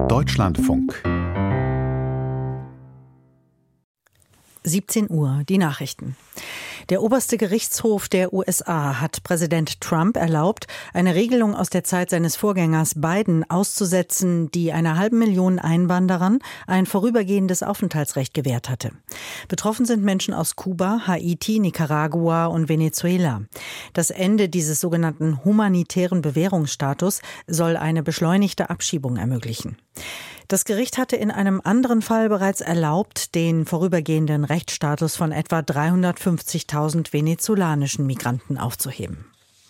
Deutschlandfunk 17 Uhr, die Nachrichten. Der oberste Gerichtshof der USA hat Präsident Trump erlaubt, eine Regelung aus der Zeit seines Vorgängers Biden auszusetzen, die 500.000 Einwanderern ein vorübergehendes Aufenthaltsrecht gewährt hatte. Betroffen sind Menschen aus Kuba, Haiti, Nicaragua und Venezuela. Das Ende dieses sogenannten humanitären Bewährungsstatus soll eine beschleunigte Abschiebung ermöglichen. Das Gericht hatte in einem anderen Fall bereits erlaubt, den vorübergehenden Rechtsstatus von etwa 350.000 venezolanischen Migranten aufzuheben.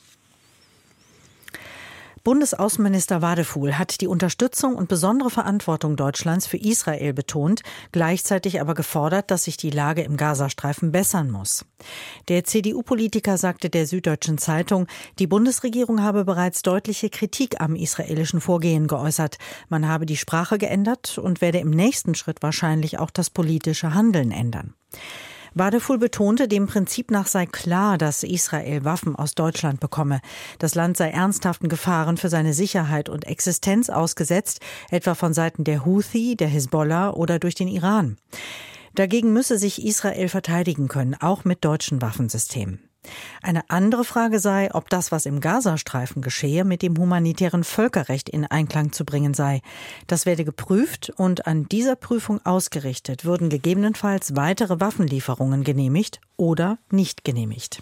Bundesaußenminister Wadefuhl hat die Unterstützung und besondere Verantwortung Deutschlands für Israel betont, gleichzeitig aber gefordert, dass sich die Lage im Gazastreifen bessern muss. Der CDU-Politiker sagte der Süddeutschen Zeitung, die Bundesregierung habe bereits deutliche Kritik am israelischen Vorgehen geäußert. Man habe die Sprache geändert und werde im nächsten Schritt wahrscheinlich auch das politische Handeln ändern. Wadefuhl betonte, dem Prinzip nach sei klar, dass Israel Waffen aus Deutschland bekomme. Das Land sei ernsthaften Gefahren für seine Sicherheit und Existenz ausgesetzt, etwa von Seiten der Houthi, der Hisbollah oder durch den Iran. Dagegen müsse sich Israel verteidigen können, auch mit deutschen Waffensystemen. Eine andere Frage sei, ob das, was im Gazastreifen geschehe, mit dem humanitären Völkerrecht in Einklang zu bringen sei. Das werde geprüft und an dieser Prüfung ausgerichtet würden gegebenenfalls weitere Waffenlieferungen genehmigt oder nicht genehmigt.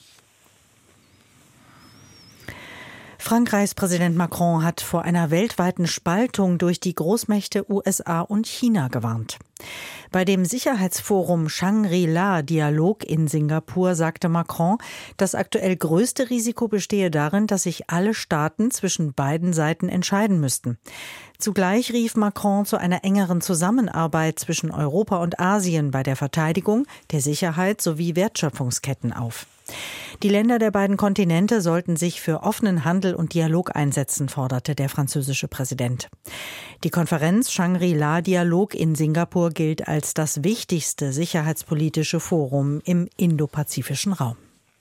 Frankreichs Präsident Macron hat vor einer weltweiten Spaltung durch die Großmächte USA und China gewarnt. Bei dem Sicherheitsforum Shangri-La-Dialog in Singapur sagte Macron, das aktuell größte Risiko bestehe darin, dass sich alle Staaten zwischen beiden Seiten entscheiden müssten. Zugleich rief Macron zu einer engeren Zusammenarbeit zwischen Europa und Asien bei der Verteidigung, der Sicherheit sowie Wertschöpfungsketten auf. Die Länder der beiden Kontinente sollten sich für offenen Handel und Dialog einsetzen, forderte der französische Präsident. Die Konferenz Shangri-La-Dialog in Singapur gilt als das wichtigste sicherheitspolitische Forum im indopazifischen Raum.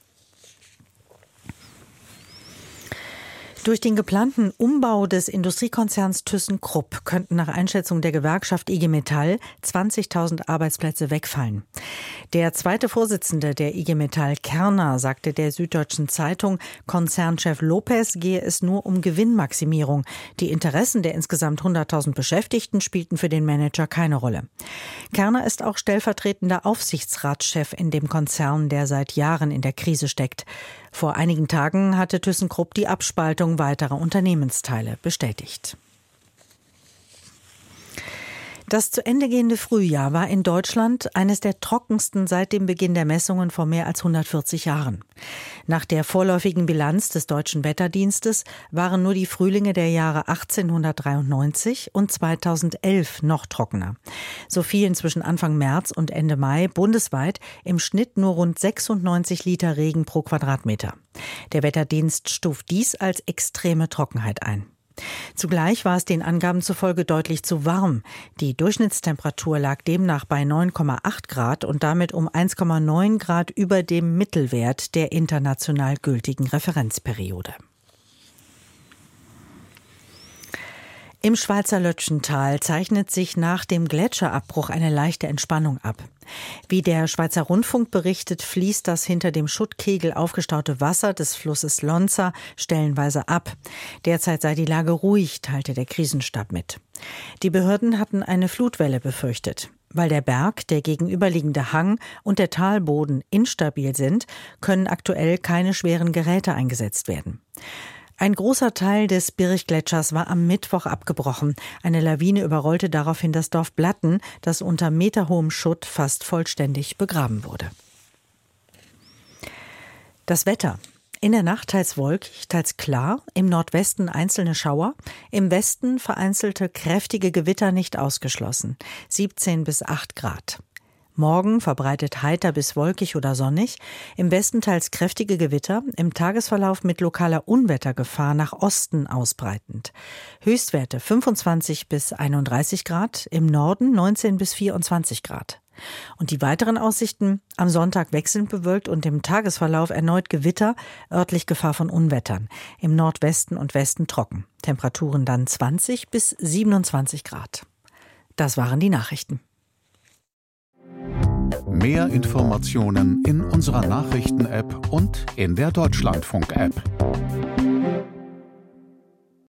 Durch den geplanten Umbau des Industriekonzerns ThyssenKrupp könnten nach Einschätzung der Gewerkschaft IG Metall 20.000 Arbeitsplätze wegfallen. Der zweite Vorsitzende der IG Metall, Kerner, sagte der Süddeutschen Zeitung, Konzernchef Lopez gehe es nur um Gewinnmaximierung. Die Interessen der insgesamt 100.000 Beschäftigten spielten für den Manager keine Rolle. Kerner ist auch stellvertretender Aufsichtsratschef in dem Konzern, der seit Jahren in der Krise steckt. Vor einigen Tagen hatte ThyssenKrupp die Abspaltung weiterer Unternehmensteile bestätigt. Das zu Ende gehende Frühjahr war in Deutschland eines der trockensten seit dem Beginn der Messungen vor mehr als 140 Jahren. Nach der vorläufigen Bilanz des Deutschen Wetterdienstes waren nur die Frühlinge der Jahre 1893 und 2011 noch trockener. So fielen zwischen Anfang März und Ende Mai bundesweit im Schnitt nur rund 96 Liter Regen pro Quadratmeter. Der Wetterdienst stuft dies als extreme Trockenheit ein. Zugleich war es den Angaben zufolge deutlich zu warm. Die Durchschnittstemperatur lag demnach bei 9,8 Grad und damit um 1,9 Grad über dem Mittelwert der international gültigen Referenzperiode. Im Schweizer Lötschental zeichnet sich nach dem Gletscherabbruch eine leichte Entspannung ab. Wie der Schweizer Rundfunk berichtet, fließt das hinter dem Schuttkegel aufgestaute Wasser des Flusses Lonza stellenweise ab. Derzeit sei die Lage ruhig, teilte der Krisenstab mit. Die Behörden hatten eine Flutwelle befürchtet. Weil der Berg, der gegenüberliegende Hang und der Talboden instabil sind, können aktuell keine schweren Geräte eingesetzt werden. Ein großer Teil des Birchgletschers war am Mittwoch abgebrochen. Eine Lawine überrollte daraufhin das Dorf Blatten, das unter meterhohem Schutt fast vollständig begraben wurde. Das Wetter. In der Nacht teils wolkig, teils klar, im Nordwesten einzelne Schauer, im Westen vereinzelte kräftige Gewitter nicht ausgeschlossen, 17 bis 8 Grad. Morgen verbreitet heiter bis wolkig oder sonnig, im Westen teils kräftige Gewitter, im Tagesverlauf mit lokaler Unwettergefahr nach Osten ausbreitend. Höchstwerte 25 bis 31 Grad, im Norden 19 bis 24 Grad. Und die weiteren Aussichten: am Sonntag wechselnd bewölkt und im Tagesverlauf erneut Gewitter, örtlich Gefahr von Unwettern. Im Nordwesten und Westen trocken. Temperaturen dann 20 bis 27 Grad. Das waren die Nachrichten. Mehr Informationen in unserer Nachrichten-App und in der Deutschlandfunk-App.